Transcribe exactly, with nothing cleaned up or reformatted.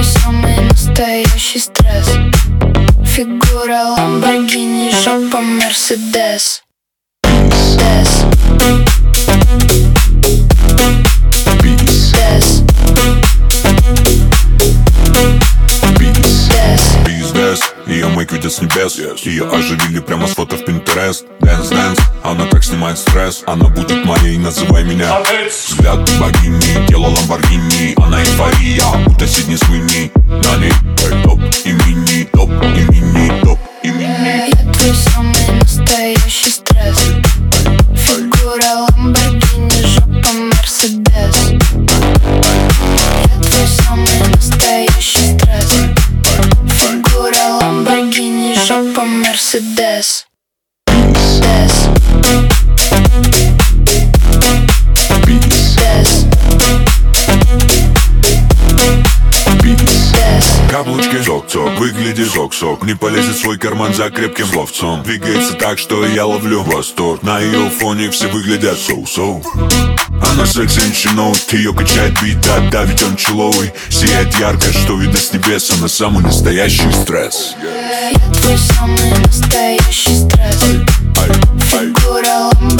самый настоящий стресс. Фигура Ламборгини, жопа Мерседес. Дес. Дес. Дес. Ее мейк видят с небес. Ее оживили прямо с фото в Pinterest. Дэнс, дэнс, она так снимает стресс. Она будет моей, называй меня. Взгляд богини, тело Ламборгини. Она эйфория, будто Сидни Суини. На ней топ и мини, топ и мини, топ и мини. Я твой самый настоящий стресс. Фигура Ламборгини, жопа Мерседес. Я твой самый настоящий стресс. Фигура Ламборгини, жопа Мерседес. Дес. Каблучки, сок-сок, выглядит сок-сок. Не полезет в свой карман за крепким ловцом. Двигается так, что я ловлю восторг. На ее фоне все выглядят соу-соу. Она секси and she knows. Ее качает бит, да, ведь он человый. Сияет ярко, что видно с небес. Она самый настоящий стресс. Я твой самый настоящий стресс. Фигура Ламборгини.